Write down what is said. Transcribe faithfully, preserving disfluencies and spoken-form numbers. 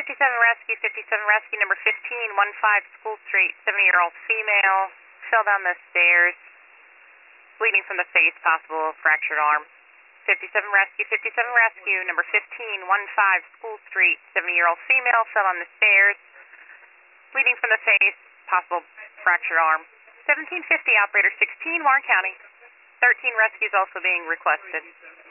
fifty-seven rescue, fifty-seven rescue, number fifteen, one five School Street, seventy-year-old female, fell down the stairs, bleeding from the face, possible fractured arm. fifty-seven rescue, fifty-seven rescue, number fifteen, one five School Street, seventy-year-old female, fell on the stairs, bleeding from the face, possible fractured arm. seventeen fifty, operator sixteen, Warren County. thirteen rescues also being requested.